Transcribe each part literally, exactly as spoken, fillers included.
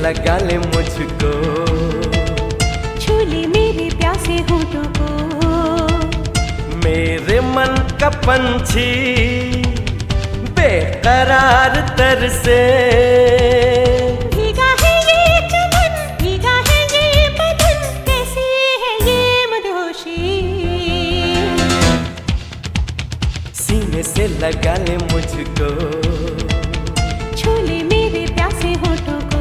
लगा ले मुझको, छू ले मेरे प्यासे होठों को, मेरे मन का पंछी बेकरार तरसे। भीगा है ये चमन, भीगा है ये बदन, कैसी है ये मदहोशी। सीने से लगा ले मुझको, छू ले मेरे प्यासे होठों को।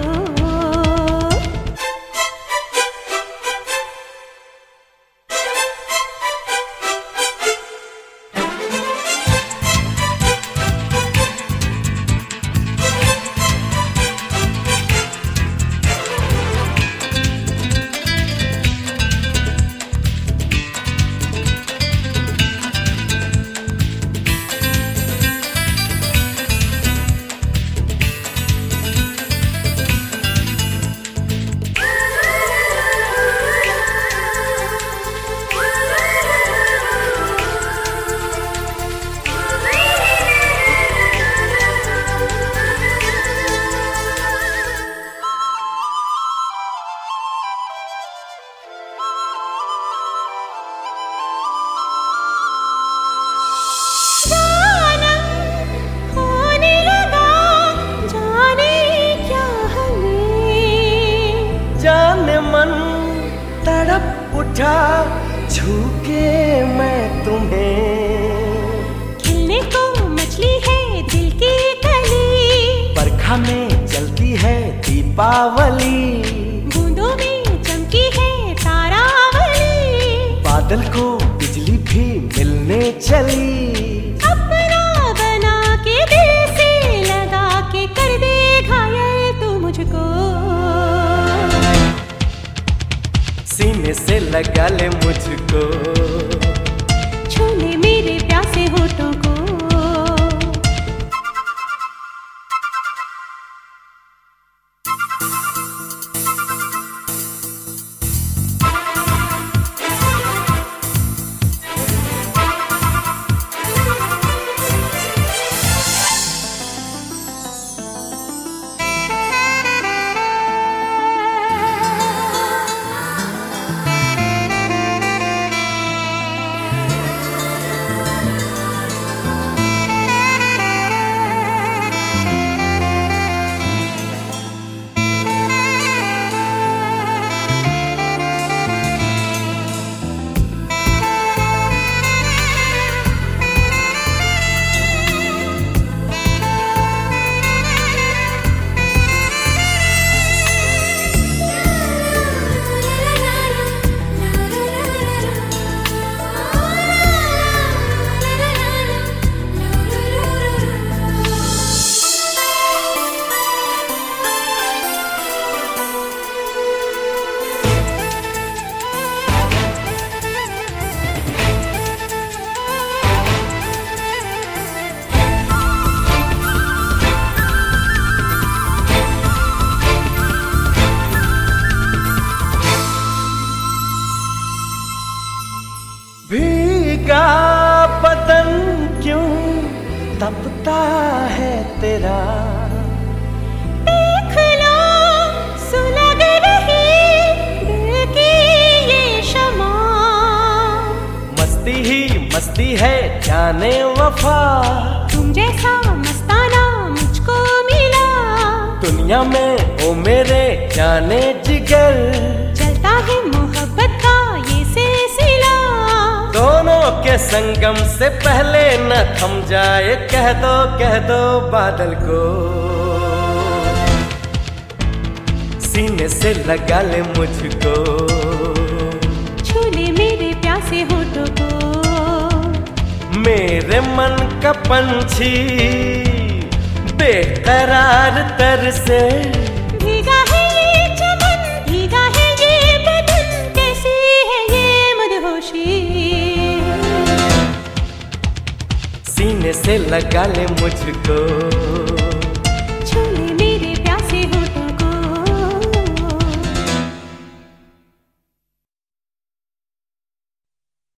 तड़प उठा छू के मैं तुम्हें, खिलने को मछली है दिल की कली, बरखा में जलती है दीपावली, बूंदों में चमकी है तारावली, बादल को बिजली भी मिलने चली। अपना बना के दिल से लगा के कर दे घायल तू मुझको, सीने से लगा ले मुझको, छू ले मेरे प्यासे होठों को। भीगा बदन क्यों तपता है तेरा, देख लो सुलग रही दिल की ये शमा, मस्ती ही मस्ती है जाने वफा, तुम जैसा मस्ताना मुझको मिला, दुनिया में ओ मेरे जाने जिगर, चलता है मोहब्बत का ये सिलसिला, दोनों के संगम से पहले न थम जाए, कह दो कह दो बादल को, सीने से लगा ले मुझको, छू ले मेरे प्यासे होठों को, मेरे मन का पंछी बेकरार तरसे। भीगा है ये चमन, भीगा है ये बदन, कैसी है ये मदहोशी। सीने से लगा ले मुझको,